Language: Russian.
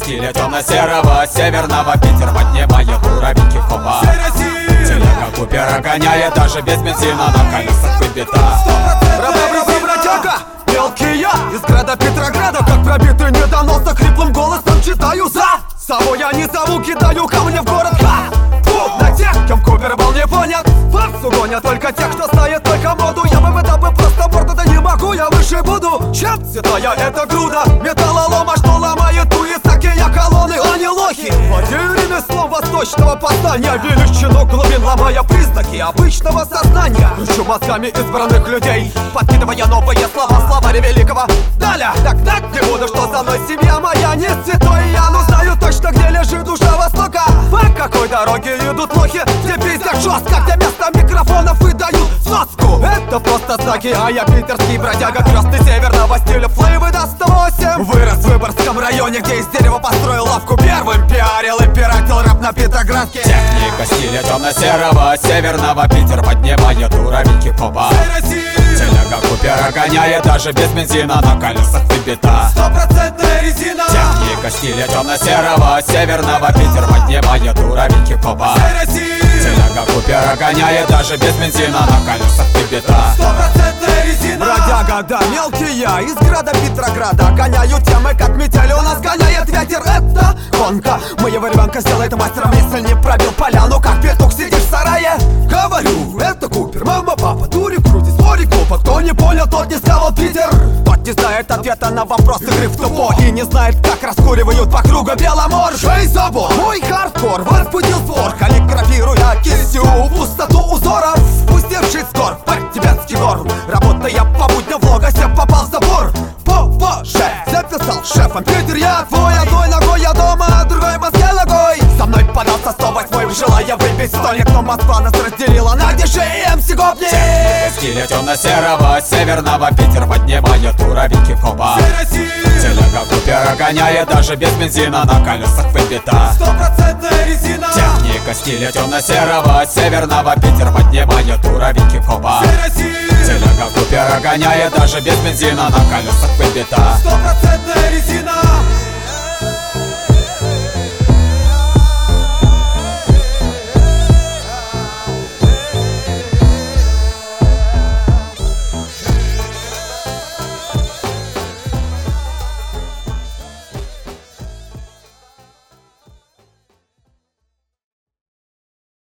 стиля темно-серого северного Питер поднимает уровень хип-хопа. Телега Купера гоняет даже без бензина, на колесах выбита. Бродяга, мелкий я из града Петрограда, как пробитый недонос, хриплым голосом читаю за собой я не зову, кидаю камни в город. На тех, кем Купер был не понят. Фарсу гонят только тех, кто знает только моду. Я бы выдал бы просто борт, да не могу, я выше буду, чем святая эта груда металлолома, что ломает туисаки, я колонны, а не лохи. Владею ремеслом восточного познания, величину глубин, ломая признаки обычного сознания. Кручу мозгами избранных людей, подкидывая новые слова, словаря великого Даля. Так, не буду, что за мной семья моя не святой я, но знаю точно, где лежит душа Востока. По какой дороге идут лохи, где пиздят жестко, где вместо микрофонов выдают соску. Это просто знаки, а я питерский бродяга, крестный северного стиля, флейвы до 108. Вырос в Выборгском районе, где из дерева построил лавку. Первым пиарил и пиратил рэп на Петроградке. Техника стиля темно-серого северного Питер поднимает уровень хип-хопа. Телега Купера гоняет даже без бензина, на колесах выбита 100% резина. Техника стиля темно-серого северного Питер поднимает уровень хип-хопа. Телега Купера гоняет даже без бензина, на колесах выбита 100% резина. Бродяга, да, мелкий я из града Петрограда, гоняю темы, как метель у нас гоняет ветер. Это гонка моего ребенка сделает мастером, если не пробил поляну, как петух сидишь в сарае. Говорю, это Купер, мама, папа, дурик, крутит, спорик, глупо. Кто не понял, тот не сказал Питер. Тот не знает ответа на вопрос игры в тупо и не знает, как раскуривают по кругу Беломор. Шей забор, мой хардкор возбудил спор, каллиграфируя кистью пустоту узоров, спустившись с гор в тибетский гор. Работая по будням в логосе, попал в забор. Позже записал шефом Питер, я твой, одной ногой я дома, а другой в Москве ногой. Со мной подался 108-й, желая выпить столик, но Москва нас разделила на диджей и МС Гопник. Техника стиля темно-серого северного Питер поднимает уровень хип-хопа. Телега Купера гоняет даже без бензина, на колесах выбита 100% резина. Техника стиля темно-серого северного Питер поднимает уровень хип-хопа. Телега Купера гоняет даже без бензина, на колесах выбита 100%